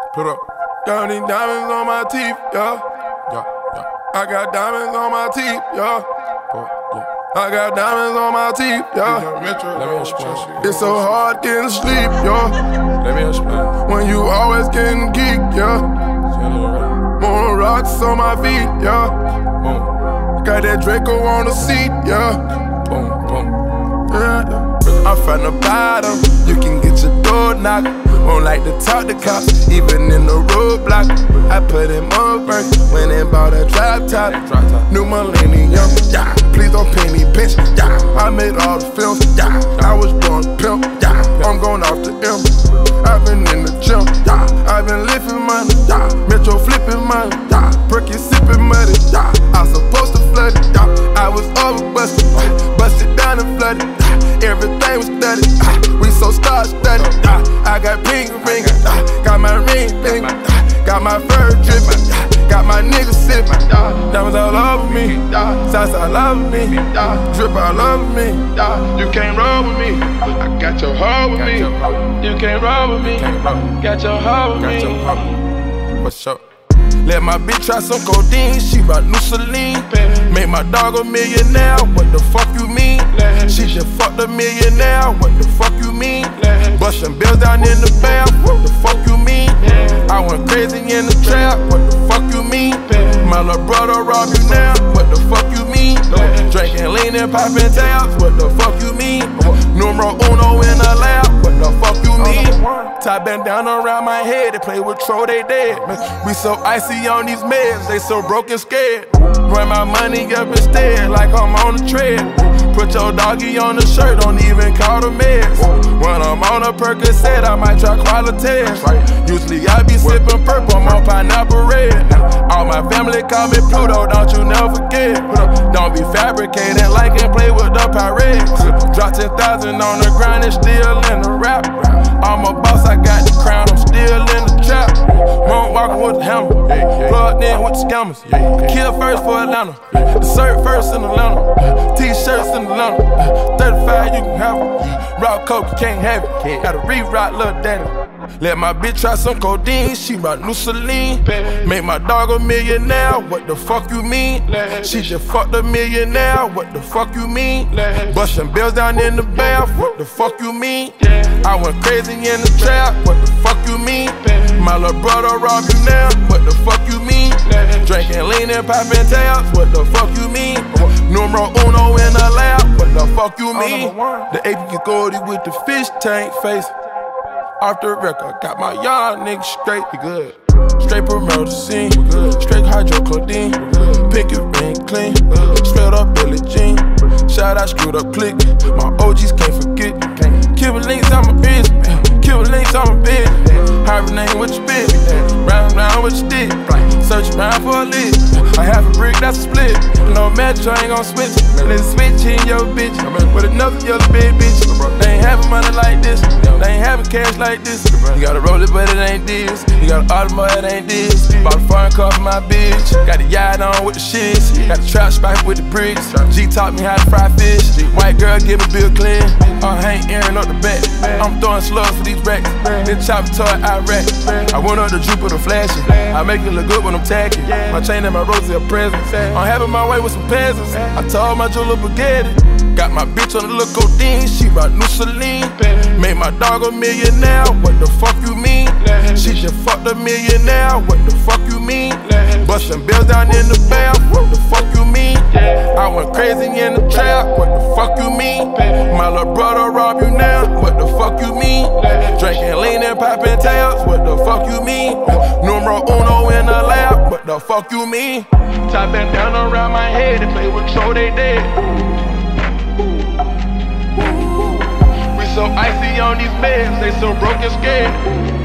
Put up. Got these diamonds on my teeth, yeah. Yeah, yeah. I got diamonds on my teeth, yeah. I got diamonds on my teeth, yeah. Let me explain. It's so hard getting sleep, yeah. Let me explain. When you always getting geek, yeah. More rocks on my feet, yeah. Boom. Got that Draco on the seat, yeah. Boom, boom. Yeah. I'm from the bottom, you can get your door knocked. Won't like to talk to cops, even in the roadblock. I put in more work, went and bought a drop top. New millennium, yeah. Please don't pay me, bitch, yeah. I made all the films, yeah. I was born pimp, yeah. I'm going off the M. I've been in the gym, yeah. I've been lifting money, yeah. Metro flipping money, yeah. Perky sipping money, yeah. I supposed to flood it, yeah. I was over busted, busted down and flooded, yeah. Everything was studied, we so star-studded, yeah. I got pink ring, got my ring finger, got my fur dripping, got my niggas sipping, diamonds all over me, sauce all over me, drip all over me. You can't roll with me, I got your hoe with me. You can't roll with me, got your hoe with me. What's up? Let my bitch try some codeine, she brought new Celine. Make my dog a millionaire, what the fuck you mean? She just fucked a millionaire, what the fuck you mean? Bustin' bills down in the bath, what the fuck you mean? I went crazy in the trap, what the fuck you mean? My little brother rob you now, what the fuck you mean? Drinking lean and popping tabs, what the fuck you mean? Numero uno in the lab, what the fuck you mean? Tie bandana around my head, they play with Tro, they dead. We so icy on these meds, they so broke and scared. Run my money up instead, like I'm on the tread. Put your doggy on the shirt, don't even call the meds. When I'm on a Percocet, I might try quality. Usually I be sipping purple, I'm on pineapple red. All my family call me Pluto, don't you never forget. Don't be fabricating like and play with the pirates. Drop 10,000 on the grind and still in the rap. I'm a boss, I got the crown, I'm still in the trap. Won't walking with the hammer, plugged in with the scammers. Kill first for Atlanta, dessert first in Atlanta. T-shirts in Atlanta, 35 you can have it. Raw coke, you can't have it. Gotta re-rock, lil' daddy. Let my bitch try some codeine, she brought new Celine. Make my dog a millionaire, what the fuck you mean? She just fucked a millionaire, what the fuck you mean? Bustin' bills down in the bath, what the fuck you mean? I went crazy in the trap, what the fuck you mean? My little brother rob you now, what the fuck you mean? Drinking lean and popping tabs, what the fuck you mean? Numero uno in the lab, what the fuck you mean? The AP Gordy with the fish tank face. Off the record, got my young nigga straight, he good. Straight promethazine, straight hydrocodone, pinky ring clean, straight up Billie Jean. Shout out screwed up click, my OGs can't forget. Killer links on my bitch, killer links on my bitch. Hybrid name with your bitch, round round with your dick. Search around for a lick, I have a brick, that's a split. No metro, ain't gon' switch. Let's switch in your bitch with another yellow big bitch. They ain't having money like this, they ain't having cash like this. You gotta roll it, but it ain't this. You got an Audemars, it ain't this. Bought a foreign car for my bitch. Got the yacht on with the shits. Got the trap spike with the bricks. G taught me how to fry fish. White girl give me Bill Clean. I ain't airing up the back. I'm throwing slugs for these racks. Then chop a toy, Iraq. I went up the Jupiter flashing. I make it look good when I'm tacking. My chain and my roses are presents. I'm having my way with some peasants. I told my jeweler Bugatti. Got my bitch on the little codeine, she brought new Celine. Made my dog a millionaire, what the fuck you mean? She just fucked a millionaire, what the fuck you mean? Bustin' bills down in the bath, what the fuck you mean? I went crazy in the trap, what the fuck you mean? My little brother rob you now, what the fuck you mean? Drinking lean and popping tabs, what the fuck you mean? Numero uno in the lab, what the fuck you mean? Tie bandana around my head, they play with Tro, they dead. So icy on these meds, they so broke and scared.